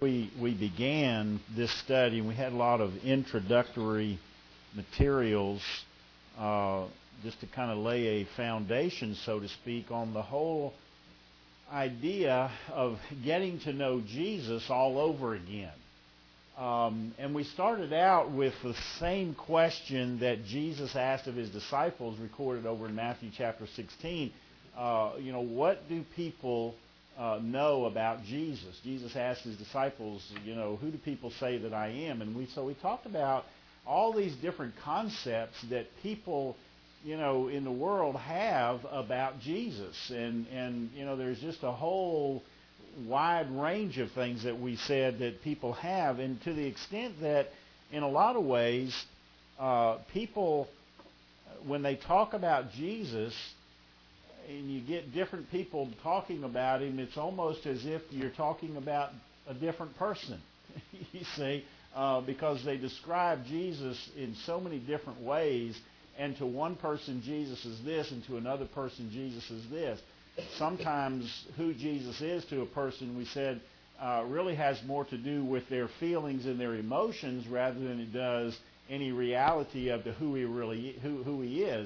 We began this study, and we had a lot of introductory materials just to kind of lay a foundation, so to speak, on the whole idea of getting to know Jesus all over again. And we started out with the same question that Jesus asked of his disciples, recorded over in Matthew chapter 16. What do people know about Jesus? Jesus asked his disciples, who do people say that I am? And we talked about all these different concepts that people, in the world have about Jesus. And there's just a whole wide range of things that we said that people have. And to the extent that, in a lot of ways, people, when they talk about Jesus, and you get different people talking about him, it's almost as if you're talking about a different person, you see, because they describe Jesus in so many different ways, and to one person Jesus is this, and to another person Jesus is this. Sometimes who Jesus is to a person, we said, really has more to do with their feelings and their emotions rather than it does any reality of who he is.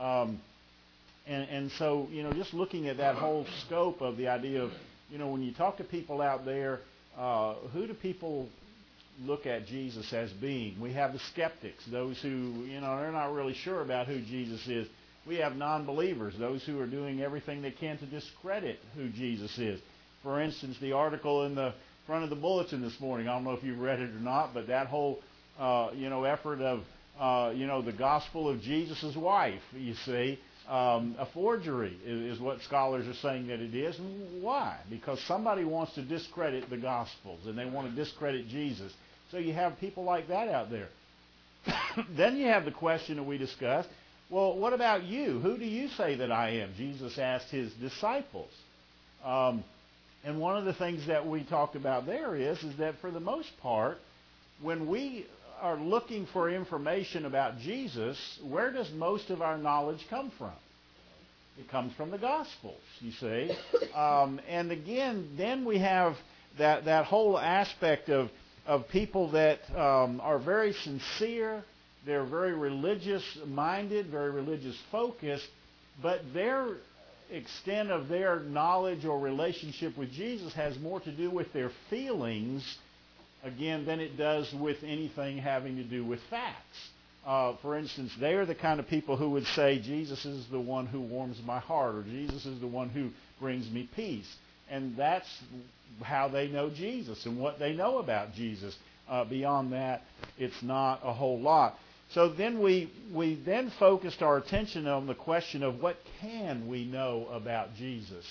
And so, just looking at that whole scope of the idea of, when you talk to people out there, who do people look at Jesus as being? We have the skeptics, those who, they're not really sure about who Jesus is. We have non-believers, those who are doing everything they can to discredit who Jesus is. For instance, the article in the front of the bulletin this morning, I don't know if you've read it or not, but that whole, effort of, the gospel of Jesus' wife, you see, a forgery is what scholars are saying that it is. And why? Because somebody wants to discredit the Gospels, and they want to discredit Jesus. So you have people like that out there. Then you have the question that we discussed, well, what about you? Who do you say that I am? Jesus asked his disciples. And one of the things that we talked about there is that for the most part, when we are looking for information about Jesus, where does most of our knowledge come from? It comes from the Gospels, you see. And again, then we have that whole aspect of people that are very sincere, they're very religious-minded, very religious-focused, but their extent of their knowledge or relationship with Jesus has more to do with their feelings, again, than it does with anything having to do with facts. For instance, they are the kind of people who would say, Jesus is the one who warms my heart, or Jesus is the one who brings me peace. And that's how they know Jesus and what they know about Jesus. Beyond that, it's not a whole lot. So then we then focused our attention on the question of what can we know about Jesus.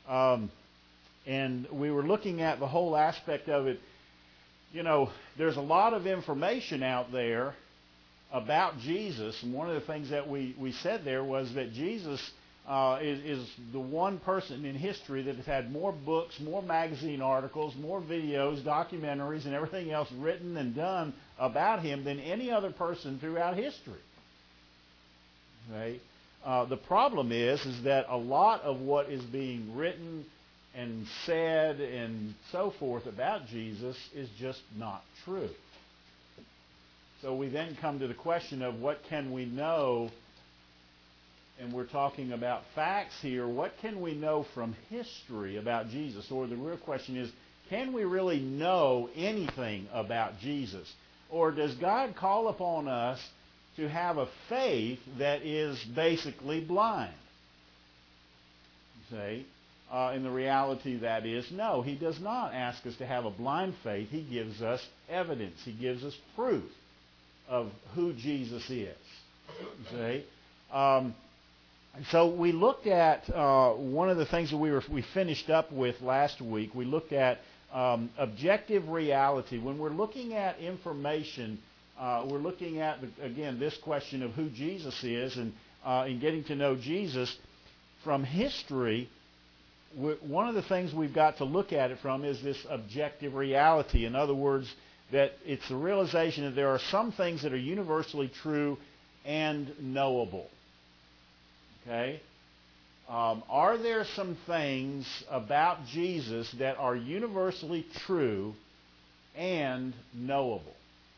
And we were looking at the whole aspect of it. There's a lot of information out there about Jesus, and one of the things that we said there was that Jesus is the one person in history that has had more books, more magazine articles, more videos, documentaries, and everything else written and done about him than any other person throughout history. Okay? The problem is that a lot of what is being written and said and so forth about Jesus is just not true. So we then come to the question of what can we know, and we're talking about facts here, what can we know from history about Jesus? Or the real question is, can we really know anything about Jesus? Or does God call upon us to have a faith that is basically blind? You see? And the reality that is, no, he does not ask us to have a blind faith. He gives us evidence. He gives us proof of who Jesus is. You see? And so we looked at one of the things that we finished up with last week. We looked at objective reality. When we're looking at information, we're looking at, again, this question of who Jesus is and in getting to know Jesus from history. One of the things we've got to look at it from is this objective reality. In other words, that it's the realization that there are some things that are universally true and knowable. Okay? Are there some things about Jesus that are universally true and knowable?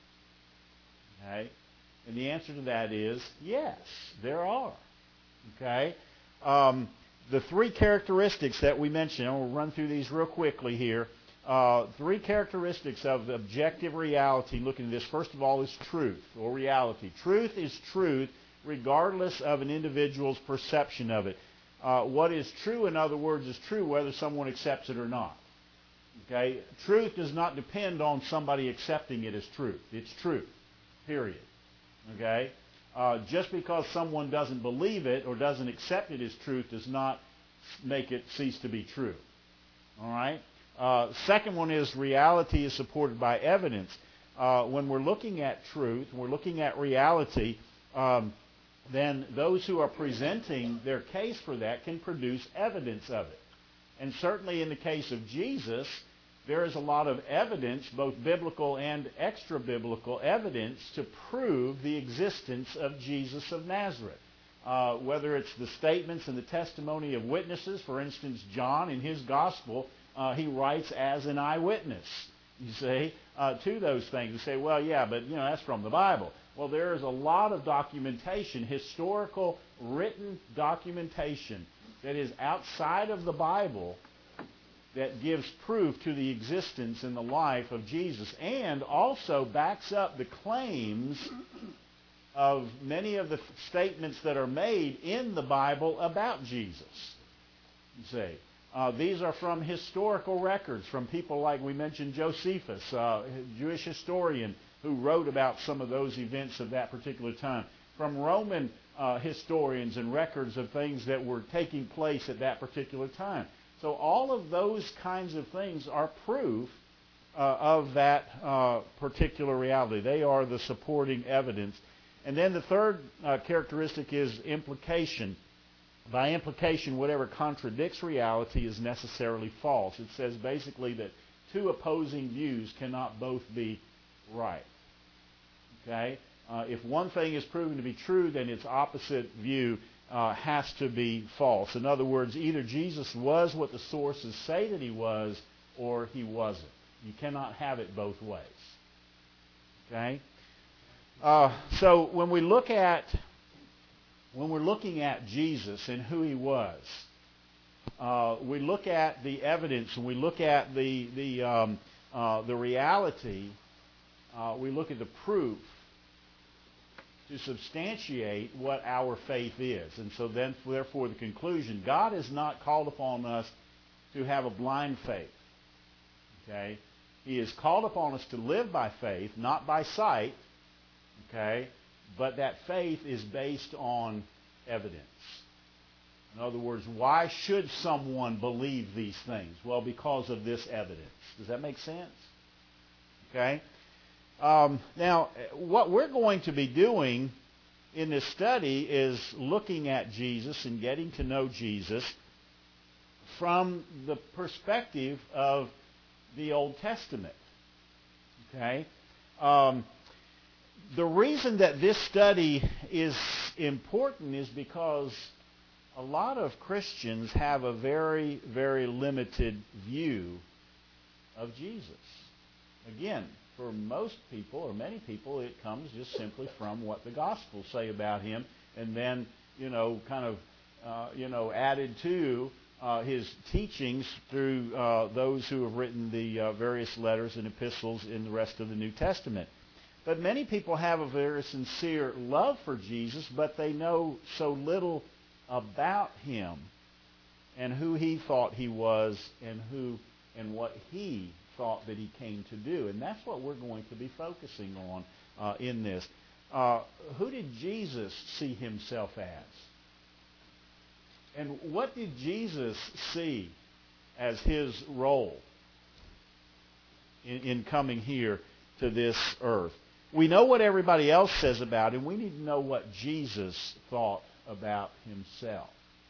Okay? And the answer to that is yes, there are. Okay? The three characteristics that we mentioned, and we'll run through these real quickly here. Three characteristics of objective reality, looking at this. First of all is truth, or reality. Truth is truth regardless of an individual's perception of it. What is true, in other words, is true whether someone accepts it or not. Okay? Truth does not depend on somebody accepting it as truth. It's truth, period. Okay? Just because someone doesn't believe it or doesn't accept it as truth does not make it cease to be true. All right? Second one is reality is supported by evidence. When we're looking at truth, we're looking at reality, then those who are presenting their case for that can produce evidence of it. And certainly in the case of Jesus, there is a lot of evidence, both biblical and extra-biblical evidence, to prove the existence of Jesus of Nazareth. Whether it's the statements and the testimony of witnesses, for instance, John in his gospel, he writes as an eyewitness, you see, to those things. You say, well, yeah, but, that's from the Bible. Well, there is a lot of documentation, historical, written documentation that is outside of the Bible that gives proof to the existence and the life of Jesus, and also backs up the claims of many of the statements that are made in the Bible about Jesus. You see, these are from historical records, from people like we mentioned Josephus, a Jewish historian who wrote about some of those events of that particular time, from Roman historians and records of things that were taking place at that particular time. So all of those kinds of things are proof of that particular reality. They are the supporting evidence. And then the third characteristic is implication. By implication, whatever contradicts reality is necessarily false. It says basically that two opposing views cannot both be right. Okay? If one thing is proven to be true, then its opposite view has to be false. In other words, either Jesus was what the sources say that he was, or he wasn't. You cannot have it both ways. Okay? So when we're looking at Jesus and who he was, we look at the evidence and we look at the reality. We look at the proof to substantiate what our faith is. And so then, therefore, the conclusion, God has not called upon us to have a blind faith. Okay? He has called upon us to live by faith, not by sight. Okay? But that faith is based on evidence. In other words, why should someone believe these things? Well, because of this evidence. Does that make sense? Okay? Now, what we're going to be doing in this study is looking at Jesus and getting to know Jesus from the perspective of the Old Testament. Okay? The reason that this study is important is because a lot of Christians have a very, very limited view of Jesus. Again, for most people, or many people, it comes just simply from what the Gospels say about him, and then, added to his teachings through those who have written the various letters and epistles in the rest of the New Testament. But many people have a very sincere love for Jesus, but they know so little about him and who he thought he was and what he thought that he came to do. And that's what we're going to be focusing on in this. Who did Jesus see himself as? And what did Jesus see as his role in coming here to this earth? We know what everybody else says about him. We need to know what Jesus thought about himself.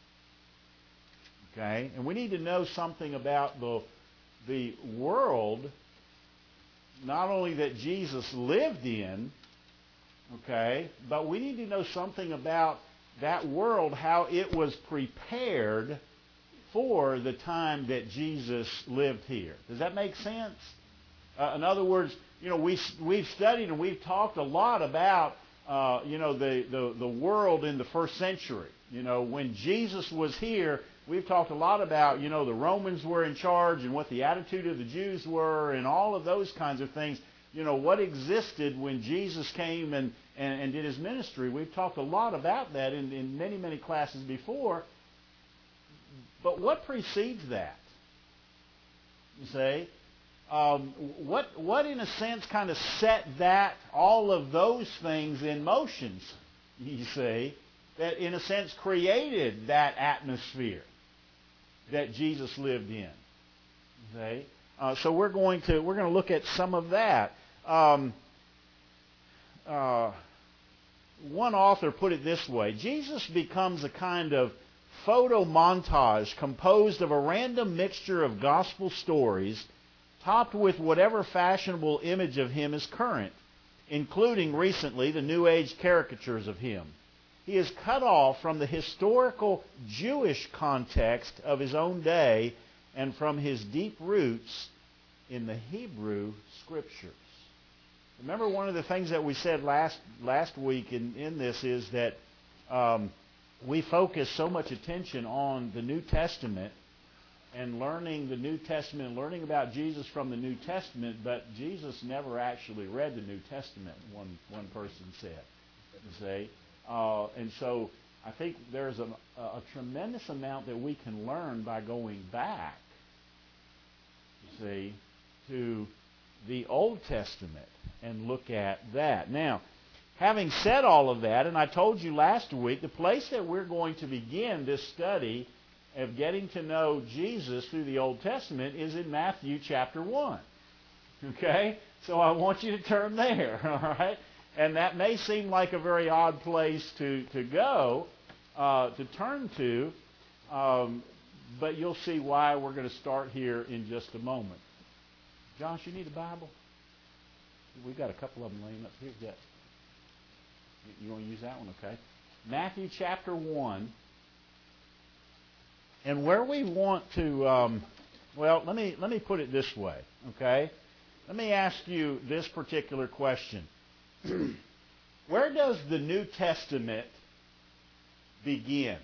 Okay? And we need to know something about the world, not only that Jesus lived in, okay, but we need to know something about that world, how it was prepared for the time that Jesus lived here. Does that make sense? In other words, we've studied and we've talked a lot about the world in the first century. When Jesus was here, we've talked a lot about the Romans were in charge and what the attitude of the Jews were and all of those kinds of things. What existed when Jesus came and did his ministry. We've talked a lot about that in many, many classes before. But what precedes that? You see? What in a sense kind of set all of those things in motion, you see, that in a sense created that atmosphere that Jesus lived in. Okay? So we're going to look at some of that. One author put it this way: Jesus becomes a kind of photo montage composed of a random mixture of gospel stories topped with whatever fashionable image of him is current, including recently the New Age caricatures of him. He is cut off from the historical Jewish context of his own day and from his deep roots in the Hebrew Scriptures. Remember, one of the things that we said last week in this is that we focus so much attention on the New Testament and learning the New Testament and learning about Jesus from the New Testament, but Jesus never actually read the New Testament, one person said. You see? And so I think there's a tremendous amount that we can learn by going back, you see, to the Old Testament and look at that. Now, having said all of that, and I told you last week, the place that we're going to begin this study of getting to know Jesus through the Old Testament is in Matthew chapter 1. Okay? So I want you to turn there, all right? And that may seem like a very odd place to go, to turn to, but you'll see why we're going to start here in just a moment. Josh, you need a Bible? We've got a couple of them laying up here. Yes. You want to use that one? Okay. Matthew chapter 1. And where we want to, let me put it this way, okay? Let me ask you this particular question. Where does the New Testament begin?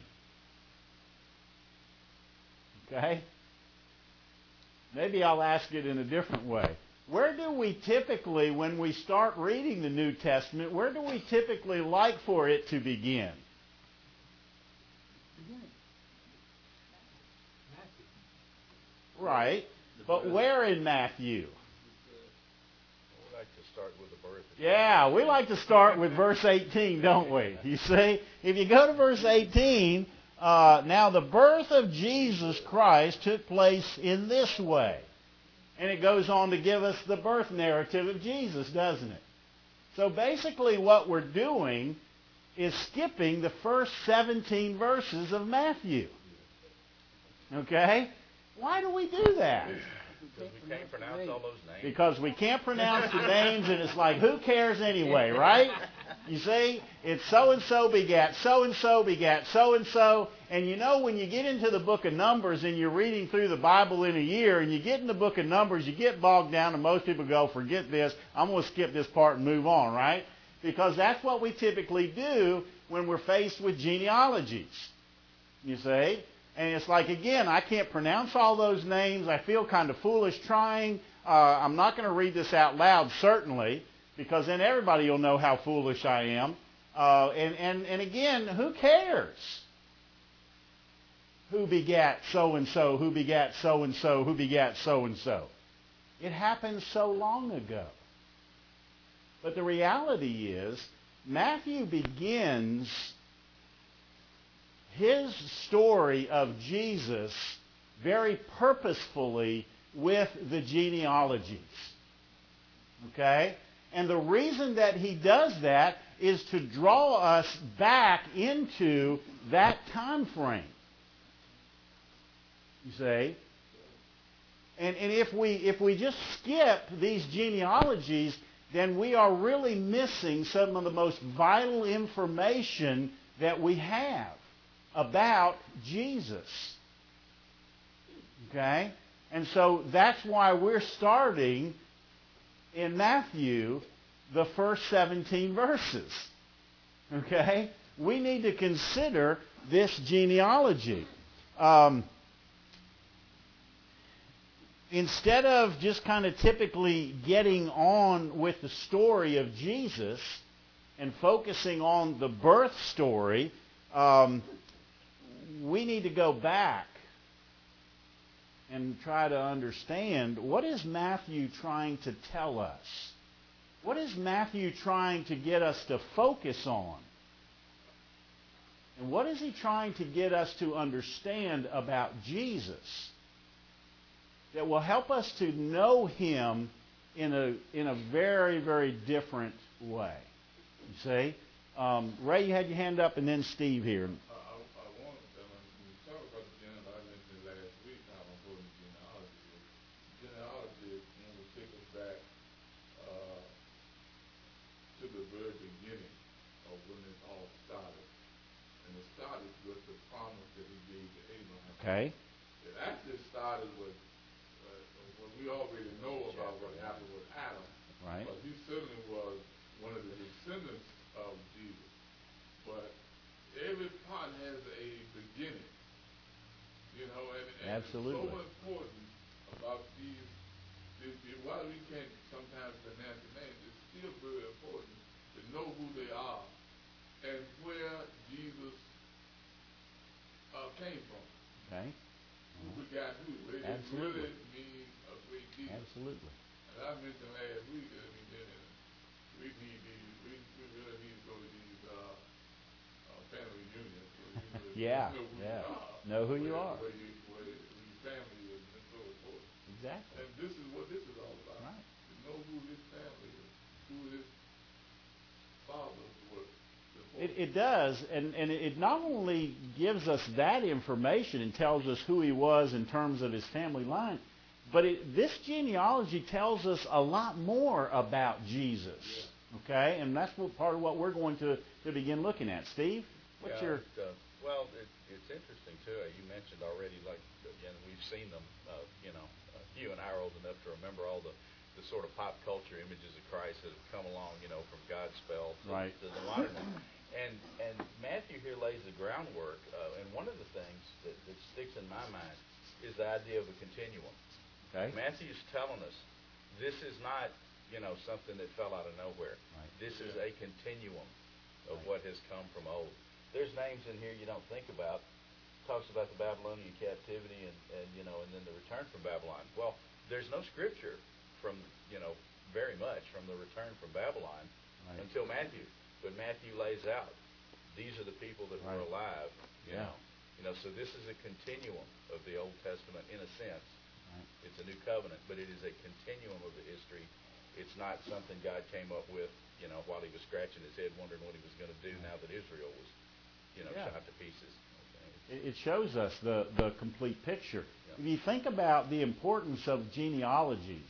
Okay? Maybe I'll ask it in a different way. Where do we typically, when we start reading the New Testament, where do we typically like for it to begin? Right. But where in Matthew? We like to start with the birth. Yeah, we like to start with verse 18, don't we? You see? If you go to verse 18, now the birth of Jesus Christ took place in this way. And it goes on to give us the birth narrative of Jesus, doesn't it? So basically what we're doing is skipping the first 17 verses of Matthew. Okay? Why do we do that? Because we can't pronounce all those names. Because we can't pronounce the names, and it's like, who cares anyway, right? You see, it's so-and-so begat so-and-so begat so-and-so. And you know, when you get into the book of Numbers and you're reading through the Bible in a year, and you get in the book of Numbers, you get bogged down, and most people go, forget this, I'm going to skip this part and move on, right? Because that's what we typically do when we're faced with genealogies, you see. And it's like, again, I can't pronounce all those names. I feel kind of foolish trying. I'm not going to read this out loud, certainly, because then everybody will know how foolish I am. And again, who cares? Who begat so-and-so, who begat so-and-so, who begat so-and-so? It happened so long ago. But the reality is, Matthew begins his story of Jesus very purposefully with the genealogies. Okay? And the reason that he does that is to draw us back into that time frame. You see? And if we just skip these genealogies, then we are really missing some of the most vital information that we have about Jesus. Okay? And so that's why we're starting in Matthew the first 17 verses. Okay? We need to consider this genealogy. Instead of just kind of typically getting on with the story of Jesus and focusing on the birth story, we need to go back and try to understand, what is Matthew trying to tell us? What is Matthew trying to get us to focus on? And what is he trying to get us to understand about Jesus that will help us to know him in a very, very different way? You see? Ray, you had your hand up, and then Steve here. I want to, when you talk about the genealogy, I mentioned last week how important genealogy is. Genealogy is when we take us back to the very beginning of when it all started. And it started with the promise that he gave to Abraham. Okay. It actually started with what we already know about what happened with Adam. Right. But he certainly was one of the descendants of Jesus. But every part has a beginning. You know, and Absolutely. it's so important about these while we can't sometimes pronounce the names, it's still very important to know who they are and where Jesus came from. Okay. Who begot who. It Absolutely. really means a great deal. Absolutely. And I mentioned last week that we really need to go to these family reunions. Yeah. Know who you are. Where your family is and so forth. Exactly. And this is what this is all about. Right. To know who his family is, who his fathers were. It does, and it not only gives us that information and tells us who he was in terms of his family line, but this genealogy tells us a lot more about Jesus. Yeah. Okay, and that's part of what we're going to begin looking at. Steve, what's your? Well, it's interesting too. You mentioned already, like, again, we've seen them. You and I are old enough to remember all the sort of pop culture images of Christ that have come along, from Godspell to the modern day. And Matthew here lays the groundwork, and one of the things that sticks in my mind is the idea of a continuum. Okay. Matthew's telling us this is not, something that fell out of nowhere. Right. This is a continuum of what has come from old. There's names in here you don't think about. Talks about the Babylonian captivity and then the return from Babylon. Well, there's no scripture from, very much from the return from Babylon until Matthew. But Matthew lays out, these are the people that were alive, you know. So this is a continuum of the Old Testament in a sense. Right. It's a new covenant, but it is a continuum of the history. It's not something God came up with, while he was scratching his head wondering what he was going to do now that Israel was, shot to pieces. Okay. It shows us the complete picture. Yeah. If you think about the importance of genealogies,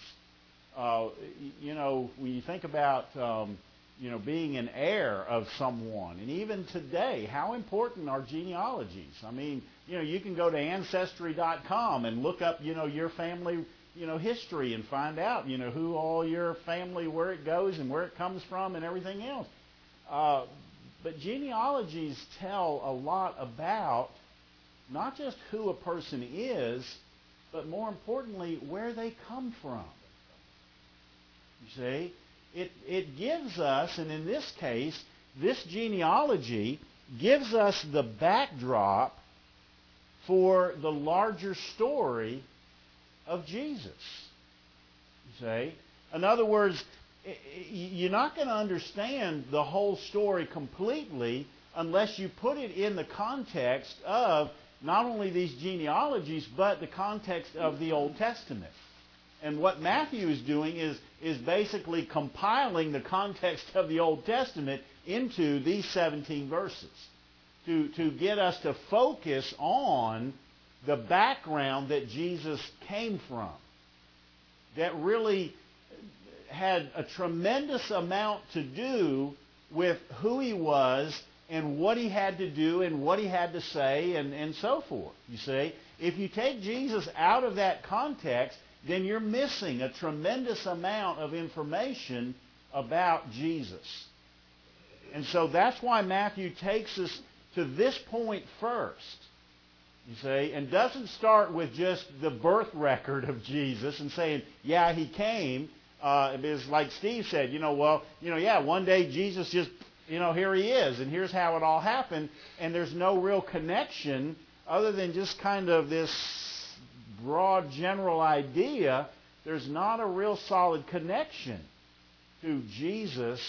when you think about being an heir of someone, and even today, how important are genealogies? I mean, you can go to Ancestry.com and look up, your family, history and find out, who all your family, where it goes and where it comes from and everything else. But genealogies tell a lot about not just who a person is, but more importantly, where they come from. You see? It gives us, and in this case, this genealogy gives us the backdrop for the larger story of Jesus. You see? In other words, you're not going to understand the whole story completely unless you put it in the context of not only these genealogies, but the context of the Old Testament. And what Matthew is doing is basically compiling the context of the Old Testament into these 17 verses to get us to focus on the background that Jesus came from, that really had a tremendous amount to do with who he was and what he had to do and what he had to say and so forth. You see, if you take Jesus out of that context, then you're missing a tremendous amount of information about Jesus. And so that's why Matthew takes us to this point first, you see, and doesn't start with just the birth record of Jesus and saying, yeah, he came. Because like Steve said, one day Jesus just, here he is, and here's how it all happened, and there's no real connection other than just kind of this broad general idea. There's not a real solid connection to Jesus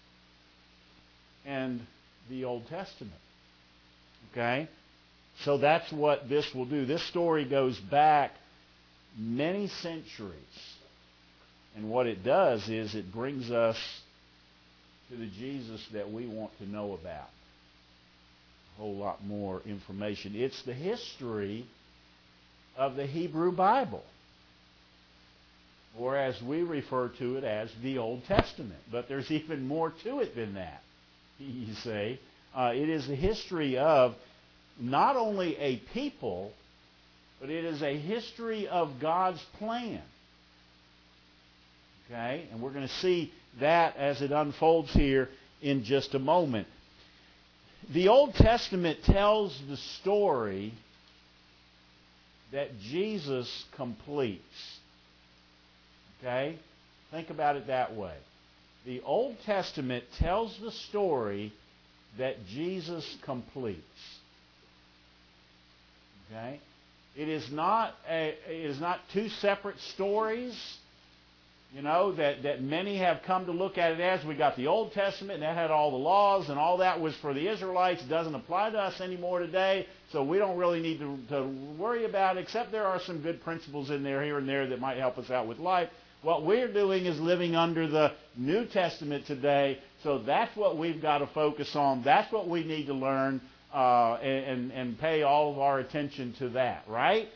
and the Old Testament. Okay? So that's what this will do. This story goes back many centuries. And what it does is it brings us to the Jesus that we want to know about. A whole lot more information. It's the history of the Hebrew Bible, or as we refer to it as the Old Testament. But there's even more to it than that, you see. It is the history of not only a people, but it is a history of God's plan. Okay? And we're going to see that as it unfolds here in just a moment. The Old Testament tells the story that Jesus completes. Okay? Think about it that way. The Old Testament tells the story that Jesus completes. Okay? It is not two separate stories, that many have come to look at it as. We got the Old Testament, and that had all the laws, and all that was for the Israelites. It doesn't apply to us anymore today, so we don't really need to worry about it, except there are some good principles in there here and there that might help us out with life. What we're doing is living under the New Testament today, so that's what we've got to focus on. That's what we need to learn and pay all of our attention to that, right?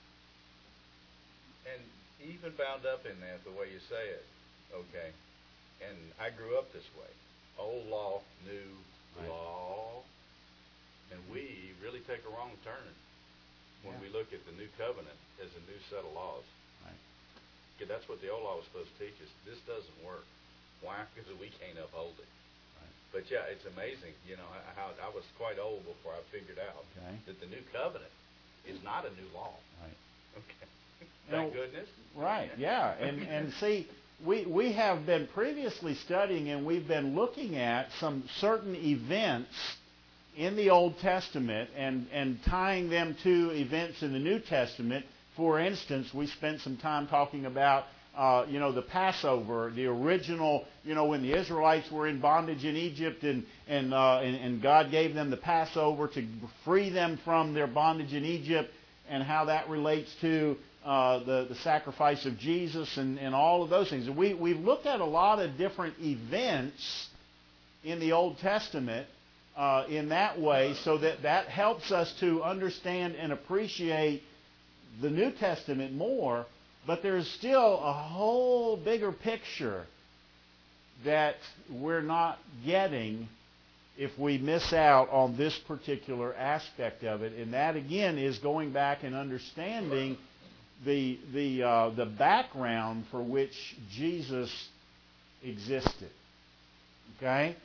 And even bound up in that, the way you say it, okay, and I grew up this way. Old law, new law, and we really take a wrong turn when we look at the new covenant as a new set of laws. Right. Okay, that's what the old law was supposed to teach us. This doesn't work. Why? Because we can't uphold it. But yeah, it's amazing, how I was quite old before I figured out that the new covenant is not a new law. Right. Okay. Thank goodness. Right, yeah. And see, we have been previously studying, and we've been looking at some certain events in the Old Testament and tying them to events in the New Testament. For instance, we spent some time talking about the Passover, the original, when the Israelites were in bondage in Egypt, and God gave them the Passover to free them from their bondage in Egypt, and how that relates to the sacrifice of Jesus and all of those things. We've looked at a lot of different events in the Old Testament in that way, so that helps us to understand and appreciate the New Testament more. But there's still a whole bigger picture that we're not getting if we miss out on this particular aspect of it. And that, again, is going back and understanding the background for which Jesus existed. Okay?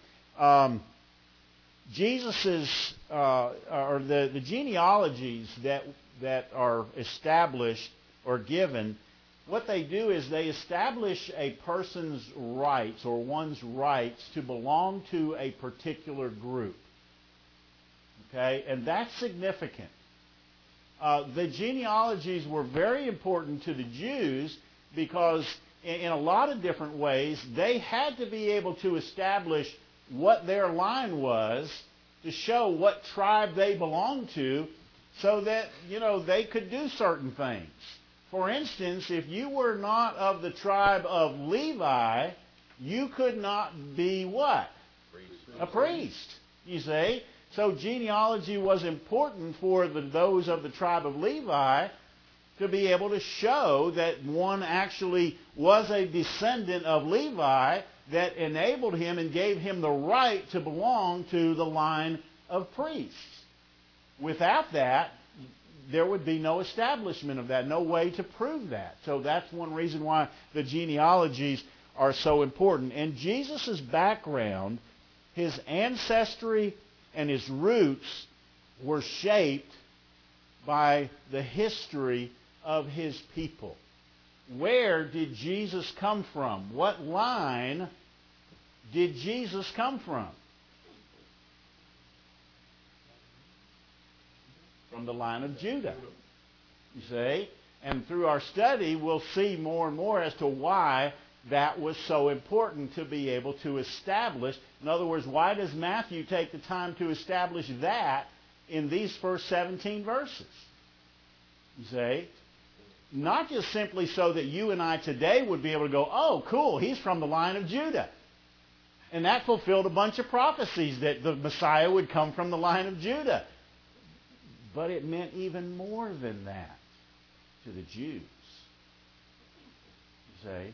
Jesus's or the genealogies that are established or given, what they do is they establish a person's rights or one's rights to belong to a particular group. Okay? And that's significant. The genealogies were very important to the Jews because in a lot of different ways they had to be able to establish what their line was to show what tribe they belonged to, so that, they could do certain things. For instance, if you were not of the tribe of Levi, you could not be what? A priest, you see. So genealogy was important for those of the tribe of Levi to be able to show that one actually was a descendant of Levi, that enabled him and gave him the right to belong to the line of priests. Without that, there would be no establishment of that, no way to prove that. So that's one reason why the genealogies are so important. And Jesus' background, his ancestry, and his roots were shaped by the history of his people. Where did Jesus come from? What line did Jesus come from? From the line of Judah. You see? And through our study, we'll see more and more as to why that was so important to be able to establish. In other words, why does Matthew take the time to establish that in these first 17 verses? You see? Not just simply so that you and I today would be able to go, oh, cool, he's from the line of Judah. And that fulfilled a bunch of prophecies that the Messiah would come from the line of Judah. But it meant even more than that to the Jews. You see?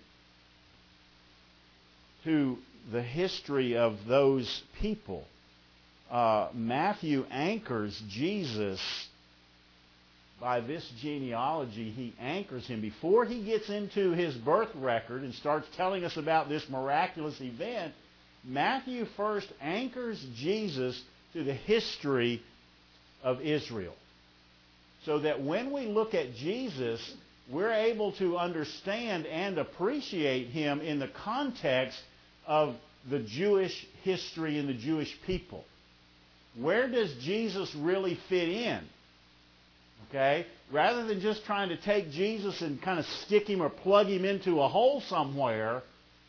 To the history of those people. Matthew anchors Jesus by this genealogy. He anchors him. Before he gets into his birth record and starts telling us about this miraculous event, Matthew first anchors Jesus to the history of Israel. So that when we look at Jesus, we're able to understand and appreciate him in the context of the Jewish history and the Jewish people. Where does Jesus really fit in? Okay? Rather than just trying to take Jesus and kind of stick him or plug him into a hole somewhere,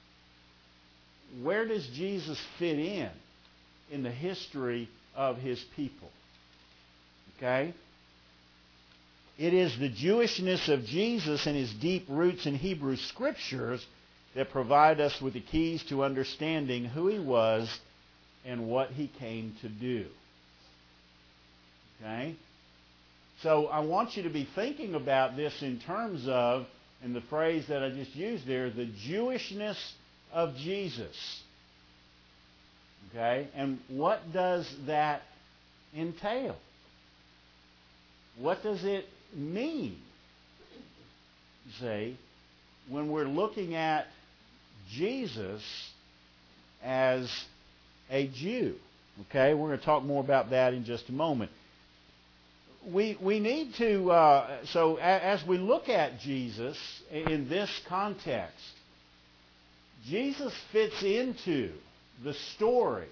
where does Jesus fit in the history of his people? Okay? It is the Jewishness of Jesus and his deep roots in Hebrew Scriptures that provide us with the keys to understanding who he was and what he came to do. Okay? So I want you to be thinking about this in terms of, and the phrase that I just used there, the Jewishness of Jesus. Okay? And what does that entail? What does it mean? You see, when we're looking at Jesus as a Jew. Okay? We're going to talk more about that in just a moment. We need to, so as we look at Jesus in this context, Jesus fits into the story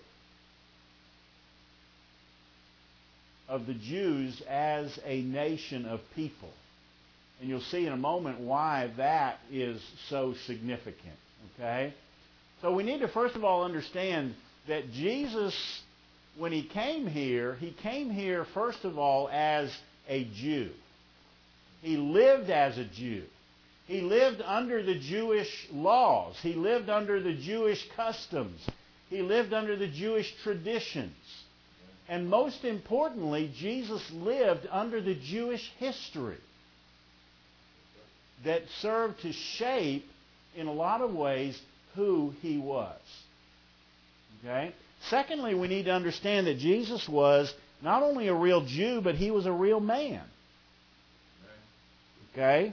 of the Jews as a nation of people. And you'll see in a moment why that is so significant. Okay? So we need to first of all understand that Jesus, when he came here first of all as a Jew. He lived as a Jew. He lived under the Jewish laws. He lived under the Jewish customs. He lived under the Jewish traditions. And most importantly, Jesus lived under the Jewish history that served to shape, in a lot of ways, who he was. Okay? Secondly, we need to understand that Jesus was not only a real Jew, but he was a real man. Okay?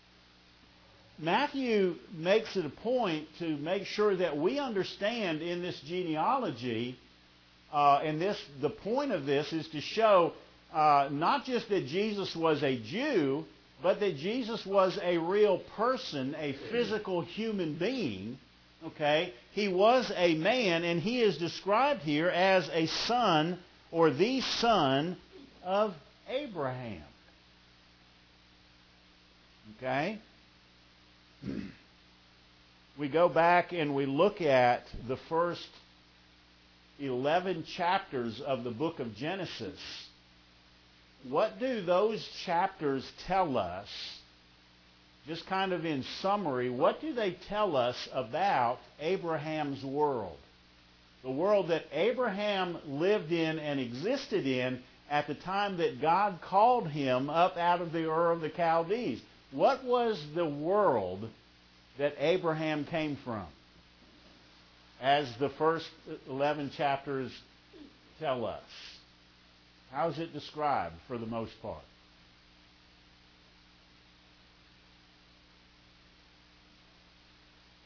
Matthew makes it a point to make sure that we understand in this genealogy, the point of this is to show not just that Jesus was a Jew, but that Jesus was a real person, a physical human being. Okay? He was a man, and he is described here as a son, or the son of Abraham. Okay? We go back and we look at the first 11 chapters of the book of Genesis. What do those chapters tell us? Just kind of in summary, what do they tell us about Abraham's world? The world that Abraham lived in and existed in at the time that God called him up out of the Ur of the Chaldees. What was the world that Abraham came from? As the first 11 chapters tell us. How is it described for the most part?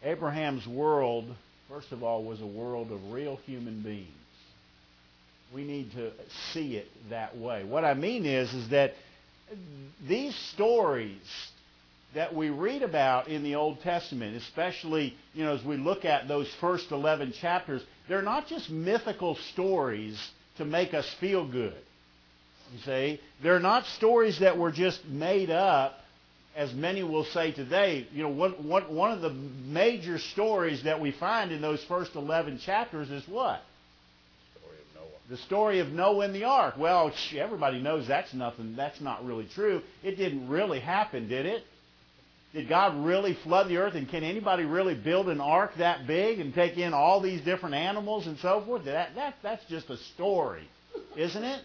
Abraham's world, first of all, was a world of real human beings. We need to see it that way. What I mean is that these stories that we read about in the Old Testament, especially, as we look at those first 11 chapters, they're not just mythical stories to make us feel good. You see, they're not stories that were just made up, as many will say today. One of the major stories that we find in those first 11 chapters is what? The story of Noah and the ark. Well, everybody knows that's not really true. It didn't really happen, did it? Did God really flood the earth? And can anybody really build an ark that big and take in all these different animals and so forth? That's just a story, isn't it?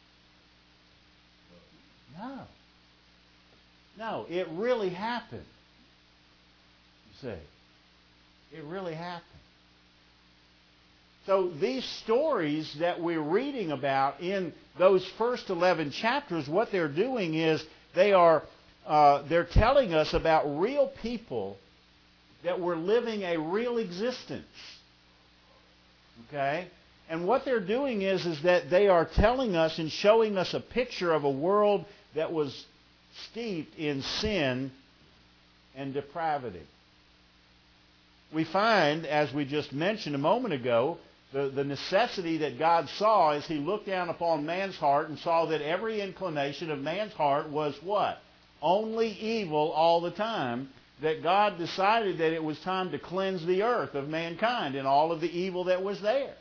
No, it really happened. You see, it really happened. So these stories that we're reading about in those first 11 chapters, what they're doing is they're telling us about real people that were living a real existence. Okay? And what they're doing is that they are telling us and showing us a picture of a world that was steeped in sin and depravity. We find, as we just mentioned a moment ago, the necessity that God saw as He looked down upon man's heart and saw that every inclination of man's heart was what? Only evil all the time. That God decided that it was time to cleanse the earth of mankind and all of the evil that was there.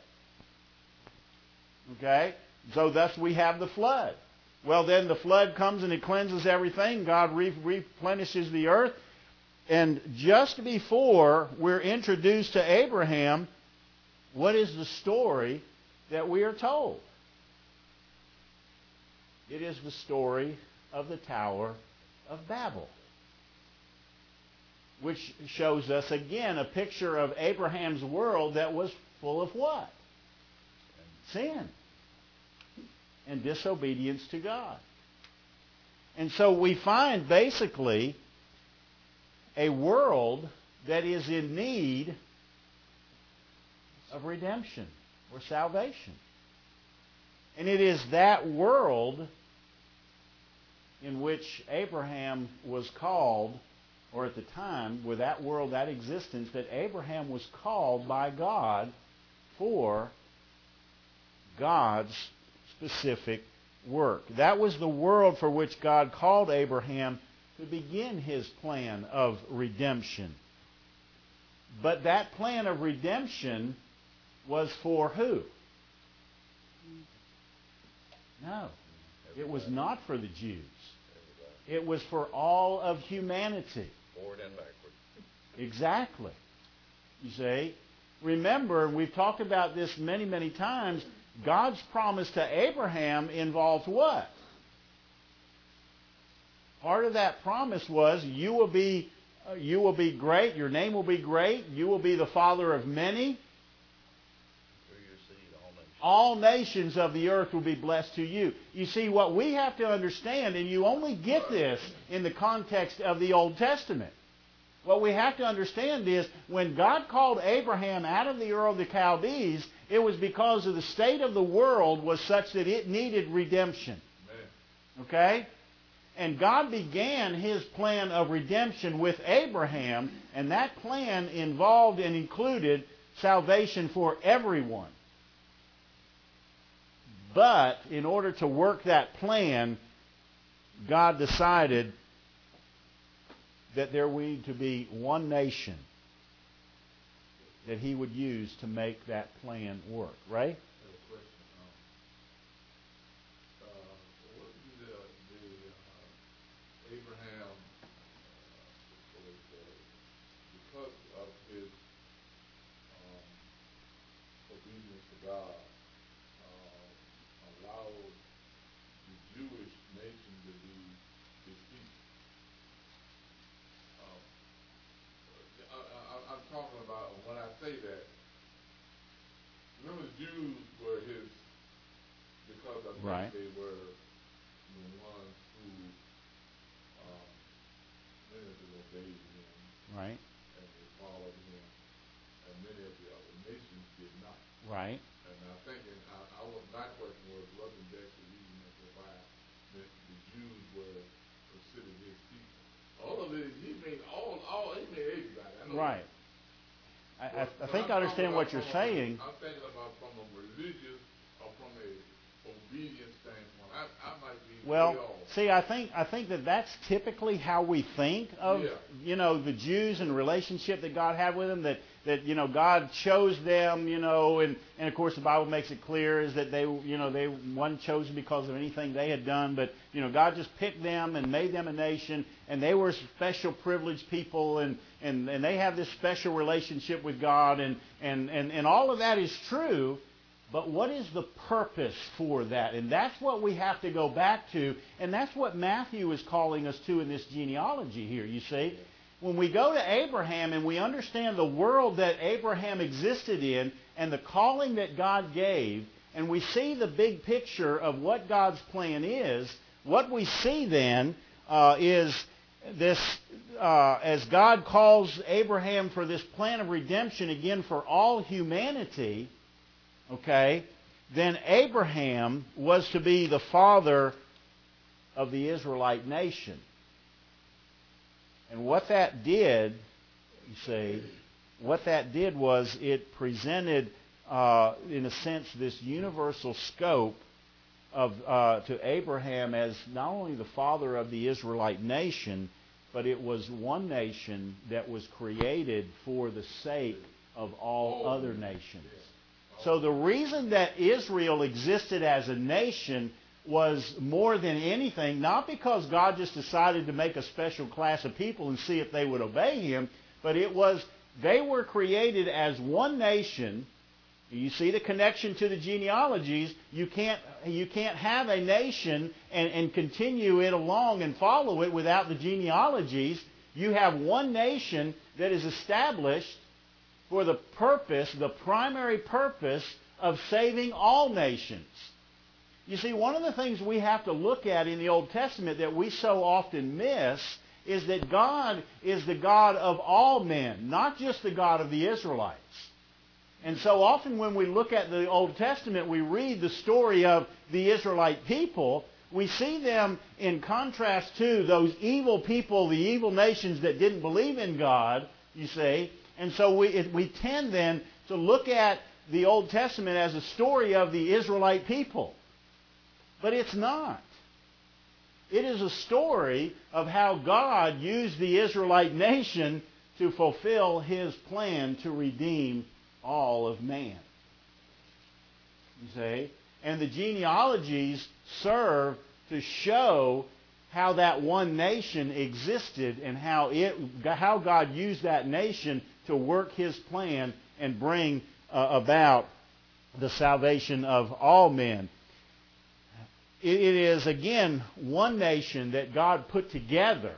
Okay? So thus we have the flood. Well, then the flood comes and it cleanses everything. God replenishes the earth. And just before we're introduced to Abraham, what is the story that we are told? It is the story of the Tower of Babel, which shows us again a picture of Abraham's world that was full of what? Sin and disobedience to God. And so we find basically a world that is in need of redemption or salvation. And it is that world in which Abraham was called, or at the time, with that world, that existence, that Abraham was called by God for God's specific work. That was the world for which God called Abraham to begin His plan of redemption. But that plan of redemption was for who? No. It was not for the Jews. It was for all of humanity. Forward and backward. Exactly. You see? Remember, and we've talked about this many, many times, God's promise to Abraham involved what? Part of that promise was you will be great, your name will be great, you will be the father of many. Through your seed, all nations of the earth will be blessed to you. You see, what we have to understand, and you only get this in the context of the Old Testament. What we have to understand is when God called Abraham out of the Ur of the Chaldees, it was because of the state of the world was such that it needed redemption. Okay? And God began His plan of redemption with Abraham, and that plan involved and included salvation for everyone. But in order to work that plan, God decided that there would to be one nation that He would use to make that plan work. Right? Abraham, because of his obedience to God, allowed the Jewish nation to be defeated. I'm talking about, when I say that, remember the Jews were his, because I think right. They were the ones who obeyed him, right, and they followed him, Right. And I think my question was, wasn't that the reason as to why the Jews were considered his people? All of it, he made he made everybody. I know Right. that. I think I understand what you're saying. I'm thinking about from a religious or from a obedience standpoint. I might be Well, way off. see, I think that's typically how we think of, the Jews and the relationship that God had with them, that God chose them, and of course the Bible makes it clear is that they weren't chosen because of anything they had done, but, God just picked them and made them a nation, and they were special privileged people, and they have this special relationship with God, and all of that is true. But what is the purpose for that? And that's what we have to go back to. And that's what Matthew is calling us to in this genealogy here, you see. When we go to Abraham and we understand the world that Abraham existed in and the calling that God gave, and we see the big picture of what God's plan is, what we see then is this, as God calls Abraham for this plan of redemption, again, for all humanity, okay, then Abraham was to be the father of the Israelite nation. And what that did, you see, what that did was it presented, in a sense, this universal scope of to Abraham as not only the father of the Israelite nation, but it was one nation that was created for the sake of all other nations. So the reason that Israel existed as a nation was more than anything, not because God just decided to make a special class of people and see if they would obey Him, but it was they were created as one nation. You see the connection to the genealogies. You can't have a nation and continue it along and follow it without the genealogies. You have one nation that is established for the purpose, the primary purpose of saving all nations. You see, one of the things we have to look at in the Old Testament that we so often miss is that God is the God of all men, not just the God of the Israelites. And so often when we look at the Old Testament, we read the story of the Israelite people. We see them in contrast to those evil people, the evil nations that didn't believe in God, you see. And so we tend then to look at the Old Testament as a story of the Israelite people. But it's not. It is a story of how God used the Israelite nation to fulfill His plan to redeem all of man. You see? And the genealogies serve to show how that one nation existed and how God used that nation to work His plan and bring about the salvation of all men. It is, again, one nation that God put together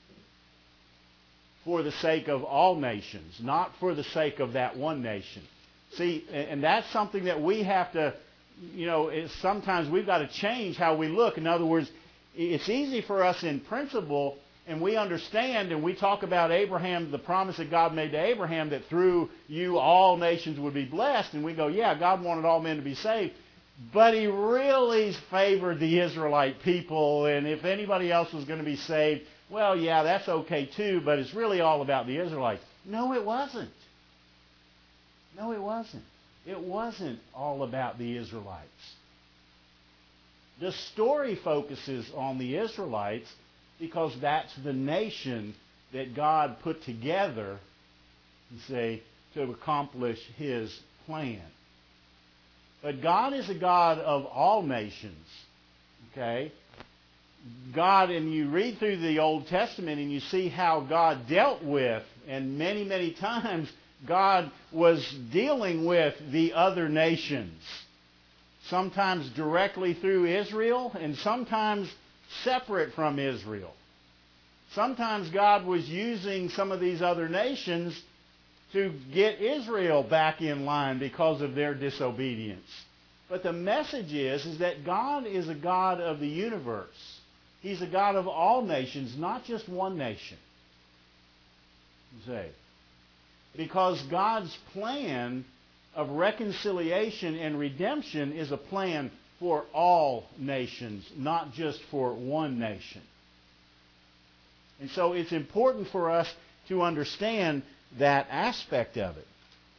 for the sake of all nations, not for the sake of that one nation. See, and that's something that we have to, sometimes we've got to change how we look. In other words, it's easy for us in principle, and we understand, and we talk about Abraham, the promise that God made to Abraham, that through you all nations would be blessed, and we go, yeah, God wanted all men to be saved. But He really favored the Israelite people, and if anybody else was going to be saved, well, yeah, that's okay too, but it's really all about the Israelites. No, it wasn't. No, it wasn't. It wasn't all about the Israelites. The story focuses on the Israelites because that's the nation that God put together, you see, to accomplish His plan. But God is a God of all nations. Okay? God, and you read through the Old Testament and you see how God dealt with, and many, many times God was dealing with the other nations. Sometimes directly through Israel and sometimes separate from Israel. Sometimes God was using some of these other nations to get Israel back in line because of their disobedience. But the message is that God is a God of the universe. He's a God of all nations, not just one nation. You see. Because God's plan of reconciliation and redemption is a plan for all nations, not just for one nation. And so it's important for us to understand that aspect of it.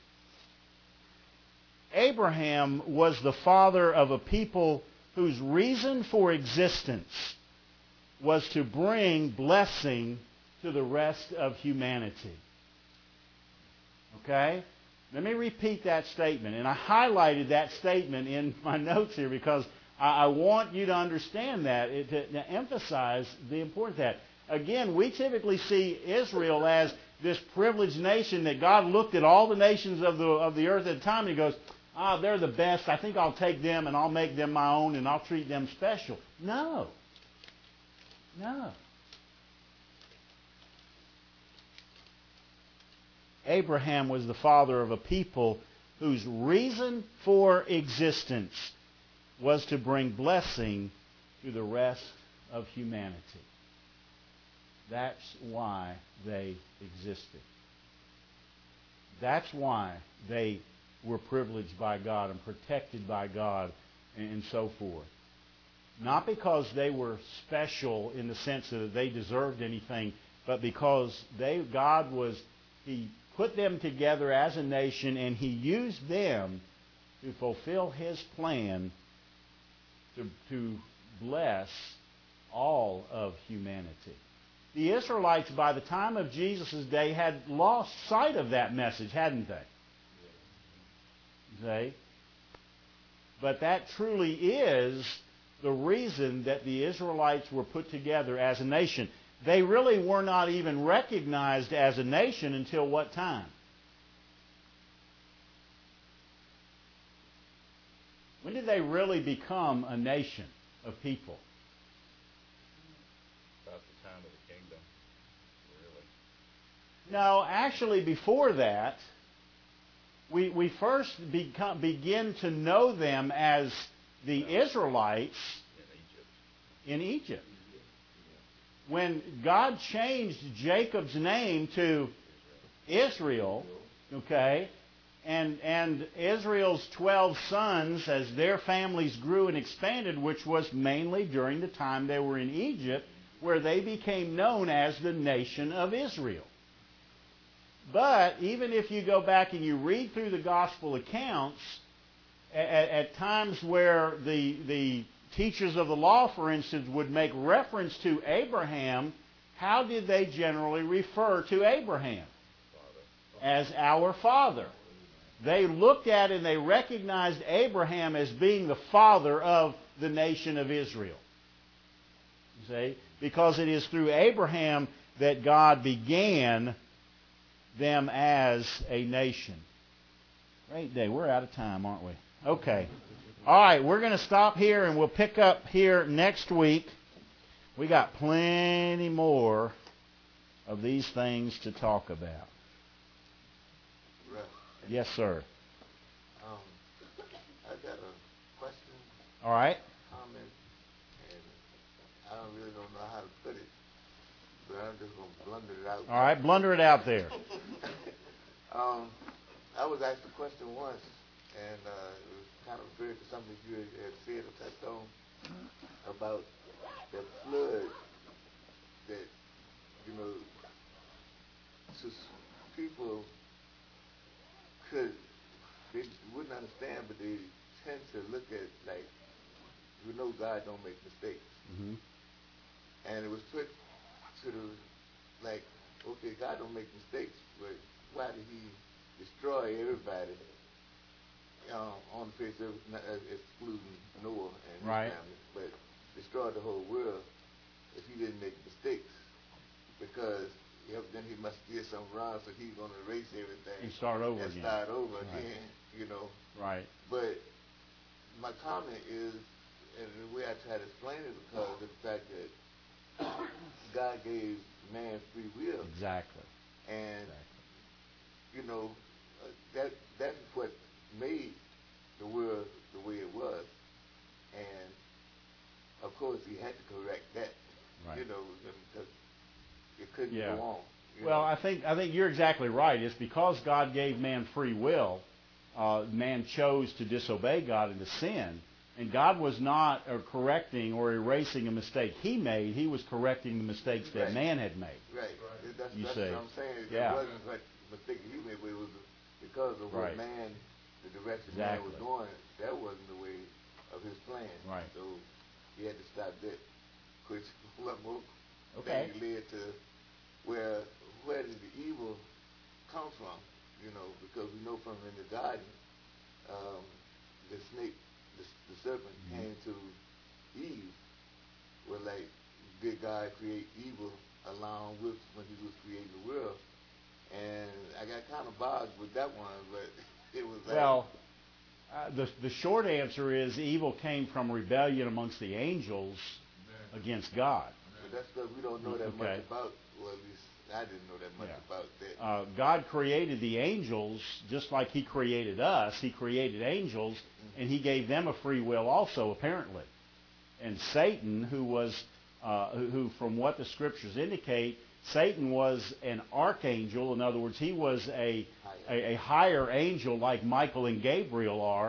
Abraham was the father of a people whose reason for existence was to bring blessing to the rest of humanity. Okay? Let me repeat that statement. And I highlighted that statement in my notes here because I want you to understand that, to emphasize the importance of that. Again, we typically see Israel as this privileged nation that God looked at all the nations of the earth at the time and He goes, they're the best. I think I'll take them and I'll make them my own and I'll treat them special. No. No. Abraham was the father of a people whose reason for existence was to bring blessing to the rest of humanity. That's why they existed. That's why they were privileged by God and protected by God and so forth. Not because they were special in the sense that they deserved anything, but because He put them together as a nation and He used them to fulfill His plan to bless all of humanity. The Israelites, by the time of Jesus' day, had lost sight of that message, hadn't they? See? But that truly is the reason that the Israelites were put together as a nation. They really were not even recognized as a nation until what time? When did they really become a nation of people? About the time of the kingdom, really. No, actually before that, we first begin to know them as the Israelites in Egypt. When God changed Jacob's name to Israel, okay, and Israel's 12 sons, as their families grew and expanded, which was mainly during the time they were in Egypt, where they became known as the nation of Israel. But even if you go back and you read through the gospel accounts, at times where the teachers of the law, for instance, would make reference to Abraham, how did they generally refer to Abraham? As our father. They looked at and they recognized Abraham as being the father of the nation of Israel. You see? Because it is through Abraham that God began them as a nation. Great day. We're out of time, aren't we? Okay. All right, we're going to stop here and we'll pick up here next week. We got plenty more of these things to talk about. Right. Yes, sir. I got a question, All right. comment, and I really don't know how to put it, but I'm just going to blunder it out. All right, blunder it out there. I was asked a question once, and it was kind of referred to something you had said or touched on about the flood that, just people they wouldn't understand, but they tend to look at, like, God don't make mistakes. Mm-hmm. And it was put to okay, God don't make mistakes, but why did He destroy everybody on the face of excluding Noah and his family, but destroy the whole world if He didn't make mistakes? Because then He must do something wrong, so He's going to erase everything and start over again. Right. But my comment is, and the way I try to explain it, because of the fact that God gave man free will. Exactly. And that's what made the world the way it was. And of course He had to correct that. Right. Because it couldn't go on. Well, I think you're exactly right. It's because God gave man free will man chose to disobey God and to sin. And God was not correcting or erasing a mistake he made. He was correcting the mistakes that man had made. Right. That's You what say. I'm saying. Yeah. It wasn't like a mistake he made, but it was because of what man, the direction man was going. That wasn't the way of his plan. Right. So he had to stop that. Which what more Okay. thing led to where did the evil come from? You know, because we know from in the garden, the snake, the serpent came to Eve. Well, like, did God create evil along with when he was creating the world? And I got kind of bogged with that one, but it was like... Well, the short answer is evil came from rebellion amongst the angels against God. But that's because we don't know that much about, well, at least I didn't know that much about that. God created the angels just like he created us. He created angels, and he gave them a free will also, apparently. And Satan, who from what the scriptures indicate, Satan was an archangel. In other words, he was a higher angel like Michael and Gabriel are.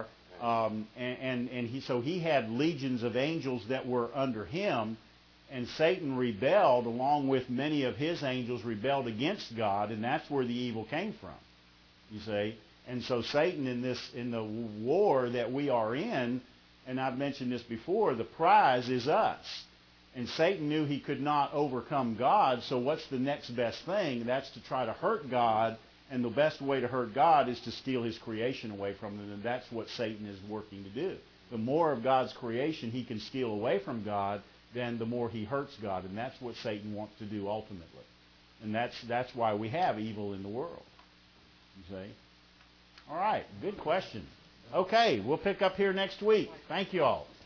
So he had legions of angels that were under him. And Satan rebelled, along with many of his angels, rebelled against God, and that's where the evil came from, you see. And so Satan in the war that we are in, and I've mentioned this before, the prize is us. And Satan knew he could not overcome God, so what's the next best thing? That's to try to hurt God, and the best way to hurt God is to steal his creation away from him, and that's what Satan is working to do. The more of God's creation he can steal away from God, then the more he hurts God, and that's what Satan wants to do ultimately. And that's why we have evil in the world. You see? All right, good question. Okay, we'll pick up here next week. Thank you all.